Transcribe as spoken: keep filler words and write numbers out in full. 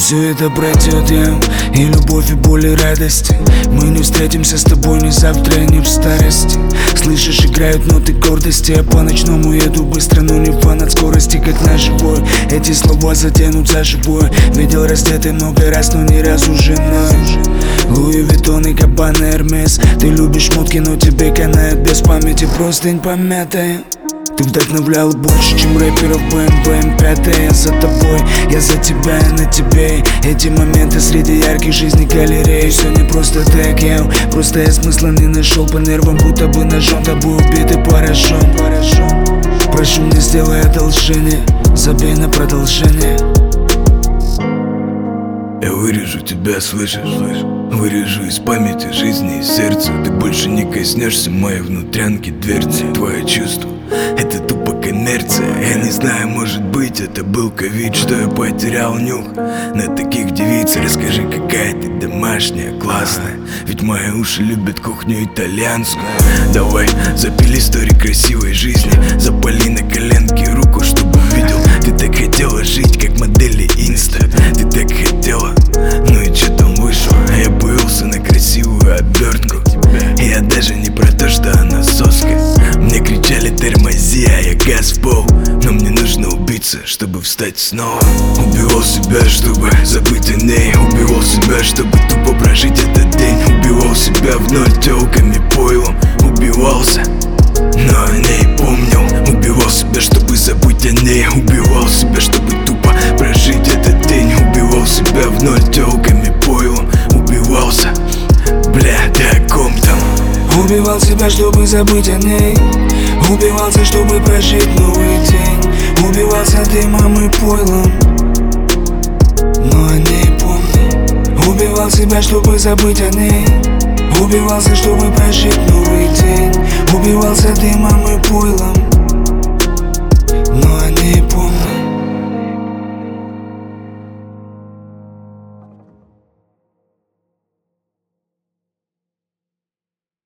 все это пройдет, я и любовь, и боль, и радость. Мы не встретимся с тобой ни завтра, ни в старости. Слышишь, играют ноты гордости. Я по ночному еду быстро, но не фан от скорости, как на живой. Эти слова затянут за живое. Видел раздетый много раз, но ни разу женой. Луи Виттон и Габбана Эрмес. Ты любишь шмотки, но тебе канает без памяти простынь помятая. Ты вдохновлял больше, чем рэперов бэ эм вэ эм пять. Я за тобой, я за тебя, я на тебе. Эти моменты среди ярких жизней галереи. Все не просто так, я просто я смысла не нашел. По нервам будто бы ножом, тобой убит и поражен. Прошу, не сделай одолжение, забей на продолжение. Я вырежу тебя, слышишь? Вырежу из памяти жизни и сердца. Ты больше не коснешься моей внутрянки дверцы. Твое чувство — это тупо коммерция. Я не знаю, может быть, это был ковид, что я потерял нюх на таких девиц. Расскажи, какая ты домашняя, классная, ведь мои уши любят кухню итальянскую. Давай запили истории красивой жизни. Запали на коленке руку, чтобы увидел. Ты так хотела жить, как модели инста. Ты так хотела, ну и чё там вышло? Я появился на красивую обертку. Я даже не про то, что она соска. Мне кричали тормози, а я газ в пол. Но мне нужно убиться, чтобы встать снова. Убивал себя, чтобы забыть о ней. Убивал себя, чтобы тупо прожить этот день. Убивал себя в ноль тёлками, пойлом. Убивался, но о ней помнил. Убивал себя, чтобы забыть о ней. Убивал себя, чтобы тупо прожить этот день. Убивал себя в ноль тёлками, пойлом. Убивался, бля, ты о ком там? Убивал себя, чтобы забыть о ней. Убивался, чтобы прожить новый день. Убивался дымом и пойлом, но о ней помню. Убивал себя, чтобы забыть о ней. Убивался, чтобы прожить новый день. Убивался дымом и пойлом,